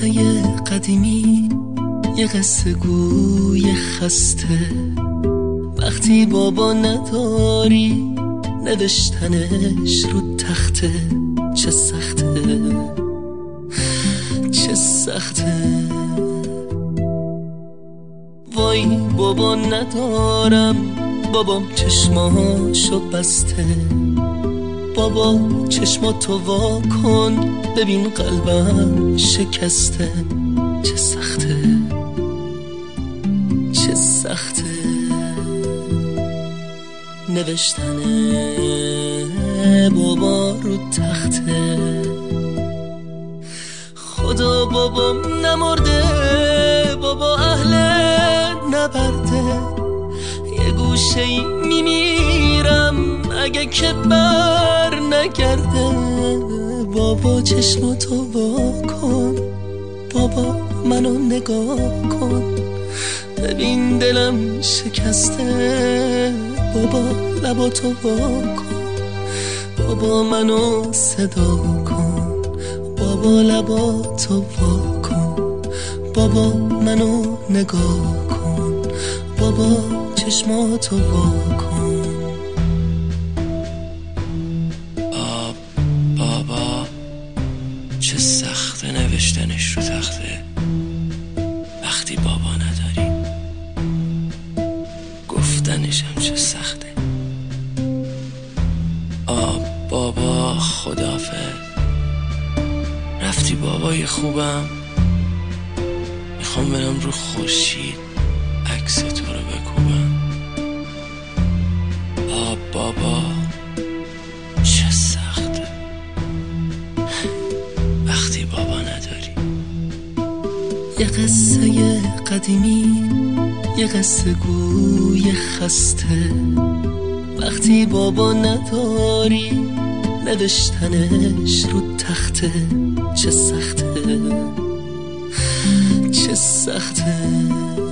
قصه قدیمی، یه قصه گوی خسته. وقتی بابا نداری نوشتنش رو تخته، چه سخته چه سخته. وای بابا ندارم، بابام چشماشو بسته. بابا چشماتو وا کن ببین قلبم شکسته، چه سخته چه سخته. نوشتن بابا رو تخته. خدا بابام نمرده، بابا اهل نبرده. یه گوشه‌ای میمیرم اگه که بر نگرده. بابا چشماتو وا کن، بابا منو نگاه کن ببین دلم شکسته. بابا لباتو وا کن، بابا منو صدا کن. بابا لباتو وا کن، بابا منو نگاه کن. بابا چشماتو وا کن. بابا چه سخته نوشتنش رو تخته وقتی بابا نداری. گفتنش هم چه سخته. بابا خدافظ، رفتی بابای خوبم. میخوام برم رو خورشید عکس تو رو بکوبم. بابا چه سخته وقتی بابا نداری. یه قصه قدیمی، یه قصه گوی خسته. وقتی بابا نداری نوشتنش رو تخته، چه سخته چه سخته.